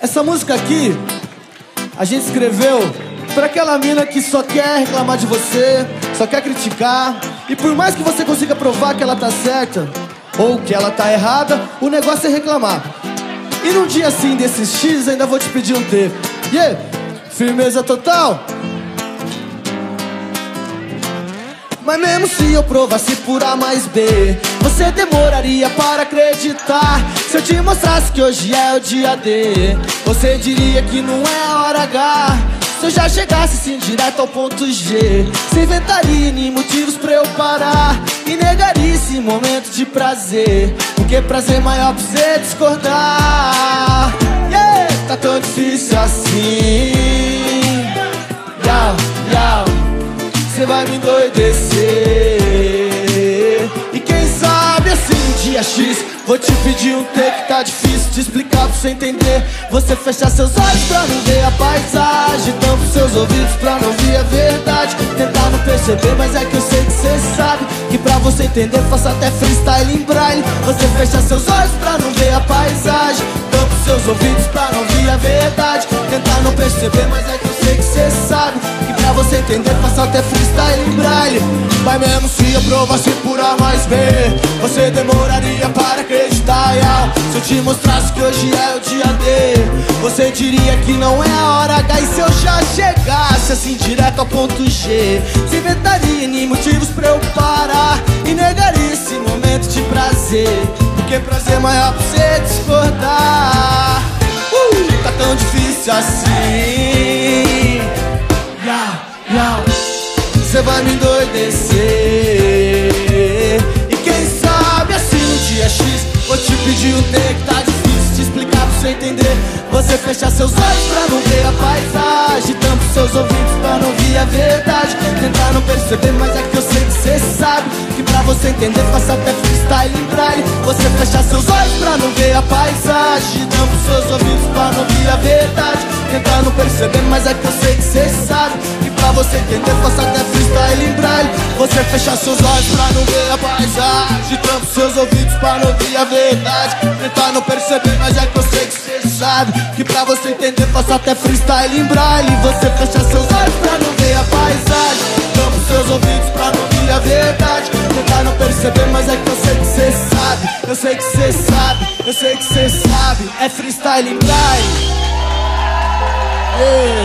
Essa música aqui a gente escreveu pra aquela mina que só quer reclamar de você, só quer criticar. E por mais que você consiga provar que ela tá certa ou que ela tá errada, o negócio é reclamar. E num dia assim desses X ainda vou te pedir um T. Yeah, firmeza total. Mas mesmo se eu provasse por A mais B, você demoraria para acreditar. Se eu te mostrasse que hoje é o dia D, você diria que não é a hora H. Se eu já chegasse assim direto ao ponto G, você inventaria N motivos pra eu parar e negaria esse momento de prazer, porque prazer maior pra você discordar. Yeah, tá tão difícil assim. Yau, yau, você vai me endoidecer. E quem sabe assim um dia X, vou te pedir um T que tá difícil de explicar pra você entender. Você fecha seus olhos pra não ver a paisagem, tampa seus ouvidos pra não ouvir a verdade. Tentar não perceber, mas é que eu sei que você sabe que pra você entender faço até freestyle em braille. Você fecha seus olhos pra não ver a paisagem, tampa seus ouvidos pra não ouvir a verdade. Tentar não perceber, mas é que eu sei que você sabe que pra você entender faço até freestyle em braille. Mas mesmo se eu provasse por A mais B, você demoraria para acreditar. Yeah. Se eu te mostrasse que hoje é o dia D, você diria que não é a hora H. E se eu já chegasse assim direto ao ponto G, você inventaria N motivos pra eu parar e negaria esse momento de prazer, porque prazer maior pra você discordar. Tá tão difícil assim. Você vai me endoidecer. E quem sabe assim um dia X, vou te pedir um T que tá difícil de explicar pra você entender. Você fecha seus olhos pra não ver a paisagem, tampa seus ouvidos pra não ouvir a verdade. Tentar não perceber, mas é que eu sei que você sabe que pra você entender faço até freestyle em braille. Você fecha seus olhos pra não ver a paisagem, tampa seus ouvidos pra não ouvir a verdade. Tentar não perceber, mas é que eu sei que você sabe que pra você entender faço até freestyle em braille. Você fecha seus olhos pra não ver a paisagem, tampa seus ouvidos pra não ouvir a verdade. Tentar não perceber, mas é que eu sei que você sabe que pra você entender faço até freestyle em braille. Você fecha seus olhos pra não ver a paisagem, tampa seus ouvidos pra não ouvir a verdade. Tentar não perceber, mas é que eu sei que você sabe, eu sei que você sabe, eu sei que você sabe. É freestyle em braille. Yeah.